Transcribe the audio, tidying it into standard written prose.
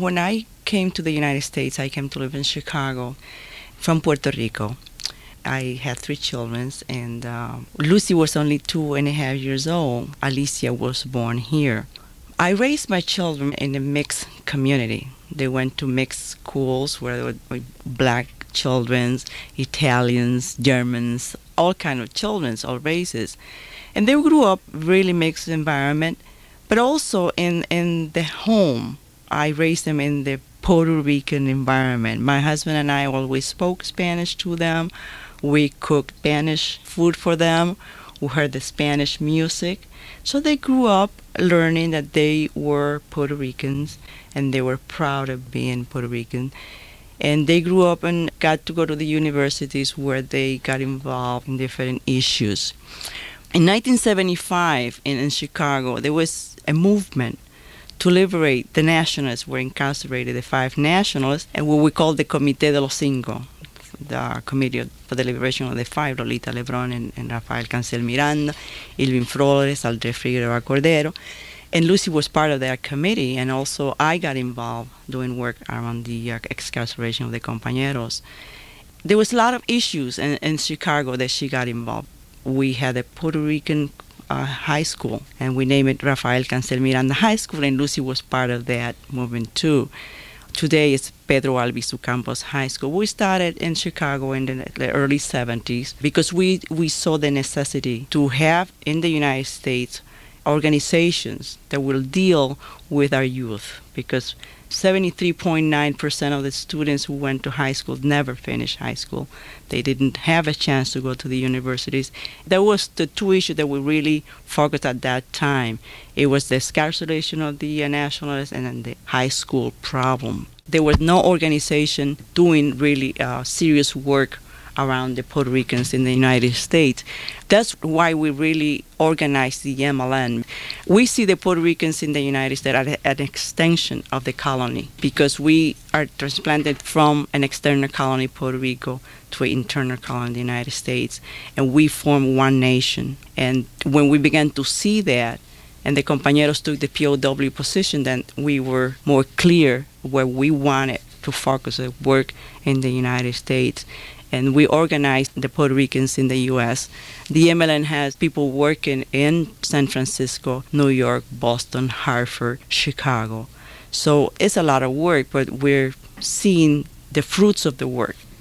when I came to the United States, I came to live in Chicago from Puerto Rico. I had 3 children, and Lucy was only 2.5 years old. Alicia was born here. I raised my children in a mixed community. They went to mixed schools where there were black children, Italians, Germans, all kind of children, all races. And they grew up really mixed environment, but also in the home. I raised them in the Puerto Rican environment. My husband and I always spoke Spanish to them. We cooked Spanish food for them. We heard the Spanish music. So they grew up learning that they were Puerto Ricans, and they were proud of being Puerto Rican. And they grew up and got to go to the universities where they got involved in different issues. In 1975, in Chicago, there was a movement to liberate the nationalists who were incarcerated, the 5 nationalists, and what we call the Comité de los Cinco, the Committee for the Liberation of the 5, Lolita Lebrón and Rafael Cancel Miranda, Ilvin Flores, Andrés Figueroa Cordero. And Lucy was part of that committee, and also I got involved doing work around the excarceration of the compañeros. There was a lot of issues in Chicago that she got involved. We had a Puerto Rican high school, and we named it Rafael Cancel Miranda High School, and Lucy was part of that movement too. Today it's Pedro Albizu Campos High School. We started in Chicago in the early 70s because we saw the necessity to have in the United States organizations that will deal with our youth, because 73.9% of the students who went to high school never finished high school. They didn't have a chance to go to the universities. That was the 2 issues that we really focused at that time. It was the scarceration of the nationalists and then the high school problem. There was no organization doing really serious work around the Puerto Ricans in the United States. That's why we really organized the MLN. We see the Puerto Ricans in the United States as an extension of the colony, because we are transplanted from an external colony, Puerto Rico, to an internal colony in the United States, and we form one nation. And when we began to see that, and the compañeros took the POW position, then we were more clear where we wanted to focus the work in the United States. And we organized the Puerto Ricans in the U.S. The MLN has people working in San Francisco, New York, Boston, Hartford, Chicago. So it's a lot of work, but we're seeing the fruits of the work.